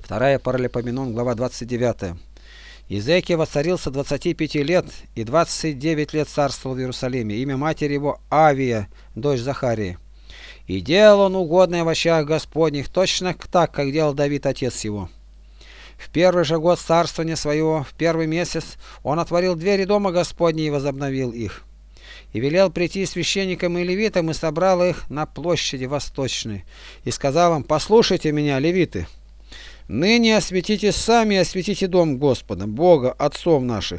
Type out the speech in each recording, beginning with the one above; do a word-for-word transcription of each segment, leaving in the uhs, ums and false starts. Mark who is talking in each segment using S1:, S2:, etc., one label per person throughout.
S1: Вторая Паралипоменон, глава двадцать девятая. Иезекия воцарился двадцати пяти лет и двадцать девять лет царствовал в Иерусалиме. Имя матери его Авия, дочь Захарии. И делал он угодное в очах Господних, точно так, как делал Давид, отец его. В первый же год царствования своего, в первый месяц, он отворил двери дома Господня и возобновил их. И велел прийти священникам и левитам, и собрал их на площади восточной. И сказал им: послушайте меня, левиты, ныне осветите сами, осветите дом Господа, Бога, отцов наших,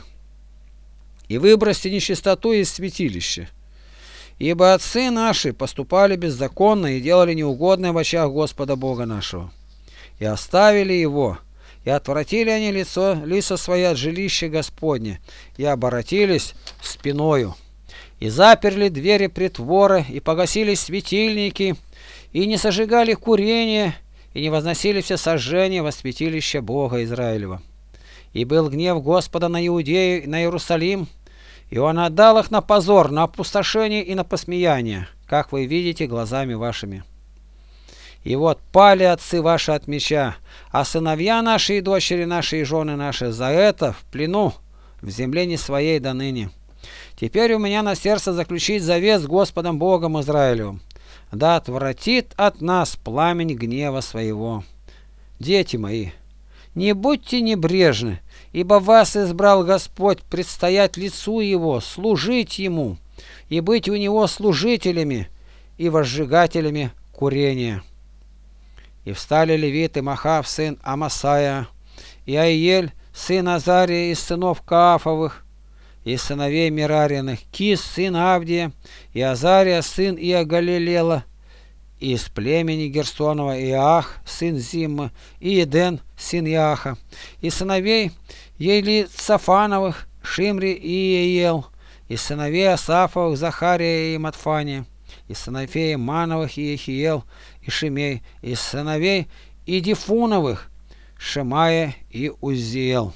S1: и выбросьте нечистоту из святилища. Ибо отцы наши поступали беззаконно и делали неугодное в очах Господа Бога нашего. И оставили его, и отвратили они лицо, лица свои от жилища Господня, и оборотились спиною, и заперли двери притвора, и погасили светильники, и не сожигали курение, и не возносили все сожжения во святилище Бога Израилева. И был гнев Господа на Иудею и на Иерусалим, и он отдал их на позор, на опустошение и на посмеяние, как вы видите глазами вашими. И вот пали отцы ваши от меча, а сыновья наши и дочери наши и жены наши за это в плену в земле не своей до ныне. Теперь у меня на сердце заключить завет с Господом Богом Израилевым, да отвратит от нас пламень гнева своего. Дети мои, не будьте небрежны, ибо вас избрал Господь предстоять лицу Его, служить Ему, и быть у Него служителями и возжигателями курения. И встали левиты Махав, сын Амасая, и Аиель, сын Азария, из сынов Каафовых, из сыновей Мерариных, Кис, сын Авдия, и Азария, сын Иогалилела, из племени Герсонова, Иах, сын Зимма, и Еден, сын Иаха, и сыновей Елицафановых, Шимри и Иел, из сыновей Асафовых, Захария и Матфания, из сыновей Мановых, и Ехиел, и Шимей, из сыновей Идифуновых, Шемая и Узиел.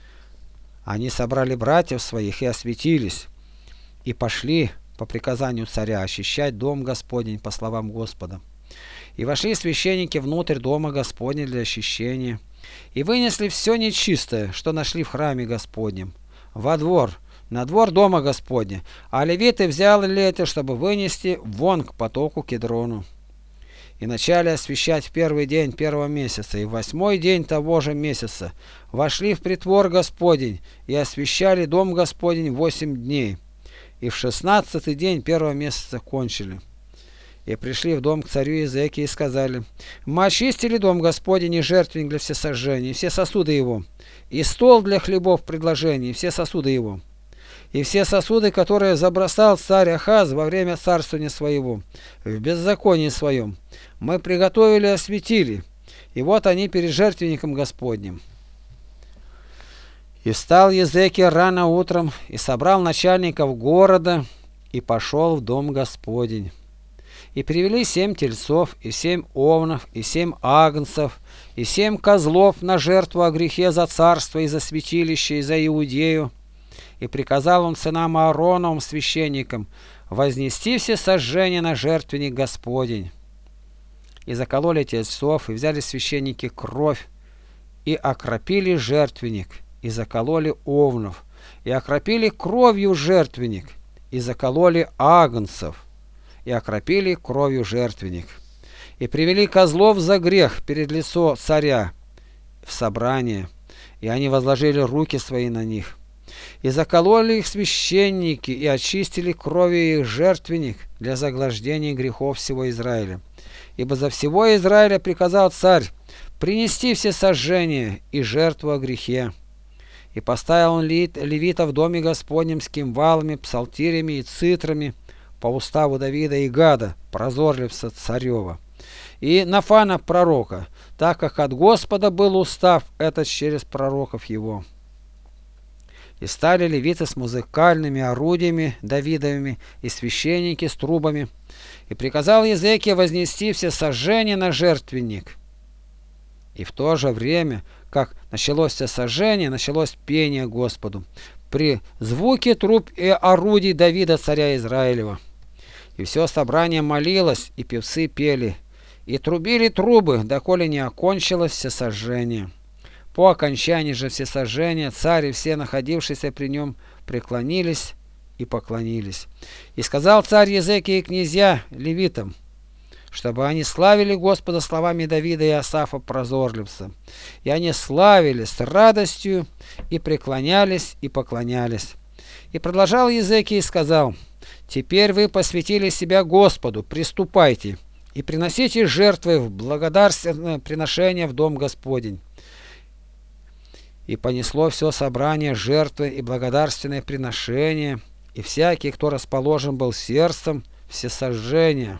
S1: Они собрали братьев своих и осветились, и пошли по приказанию царя очищать дом Господень по словам Господа. И вошли священники внутрь дома Господня для очищения, и вынесли все нечистое, что нашли в храме Господнем, во двор, на двор дома Господня, а левиты взяли это, чтобы вынести вон к потоку Кедрону. И начали освящать в первый день первого месяца, и в восьмой день того же месяца вошли в притвор Господень и освящали дом Господень восемь дней, и в шестнадцатый день первого месяца кончили. И пришли в дом к царю Иезекии и сказали: мы очистили дом Господень и жертвенник для всесожжения, и все сосуды его, и стол для хлебов предложений, и все сосуды его, и все сосуды, которые забросал царь Ахаз во время царствования своего, в беззаконии своем, мы приготовили и осветили, и вот они перед жертвенником Господним. И встал Иезекия рано утром, и собрал начальников города, и пошел в дом Господень. И привели семь тельцов, и семь овнов, и семь агнцев, и семь козлов на жертву о грехе за царство и за святилище, и за Иудею. И приказал он сынам Аароновым, священникам, вознести все сожжения на жертвенник Господень. И закололи тельцов, и взяли священники кровь, и окропили жертвенник, и закололи овнов, и окропили кровью жертвенник, и закололи агнцев, и окропили кровью жертвенник. И привели козлов за грех перед лицо царя в собрание, и они возложили руки свои на них. И закололи их священники, и очистили кровью их жертвенник для заглаждения грехов всего Израиля. Ибо за всего Израиля приказал царь принести все сожжения и жертву о грехе. И поставил он левита в доме Господнем с кимвалами, псалтирями и цитрами по уставу Давида и Гада, прозорливца царева, и Нафана пророка, так как от Господа был устав этот через пророков его. И стали левиты с музыкальными орудиями Давидовыми и священники с трубами. И приказал Иезекия вознести все сожжения на жертвенник. И в то же время, как началось все сожжение, началось пение Господу при звуке труб и орудий Давида царя Израилева. И все собрание молилось, и певцы пели, И трубили трубы, доколе не окончилось всесожжение. По окончании же всесожжения царь и все находившиеся при нем преклонились и поклонились. И сказал царь Езекия и князья левитам, чтобы они славили Господа словами Давида и Асафа прозорливца. И они славили с радостью и преклонялись и поклонялись. И продолжал Езекия и сказал: «Теперь вы посвятили себя Господу, приступайте и приносите жертвы в благодарственное приношение в дом Господень». И понесло все собрание жертвы и благодарственное приношение, и всякий, кто расположен был сердцем, всесожжения.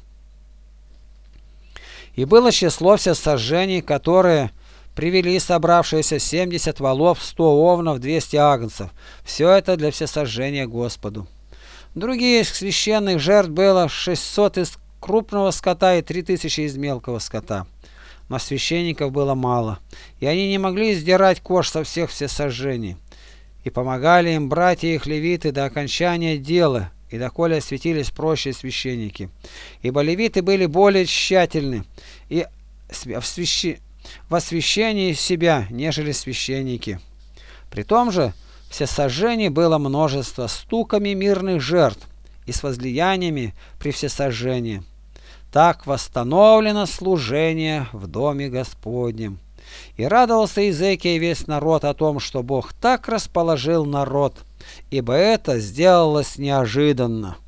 S1: И было число всесожжений, которые привели собравшиеся семьдесят волов, сто овнов, двести агнцев. Все это для всесожжения Господу. Другие из священных жертв было шестьсот из крупного скота и три тысячи из мелкого скота. Но священников было мало, и они не могли сдирать кож со всех всесожжений. И помогали им братья их левиты до окончания дела, и доколе осветились прочие священники. Ибо левиты были более тщательны и в, свящ... в освящении себя, нежели священники. При том же всесожжений было множество стуками мирных жертв и с возлияниями при всесожжении. Так восстановлено служение в доме Господнем. И радовался Езекия и весь народ о том, что Бог так расположил народ, ибо это сделалось неожиданно.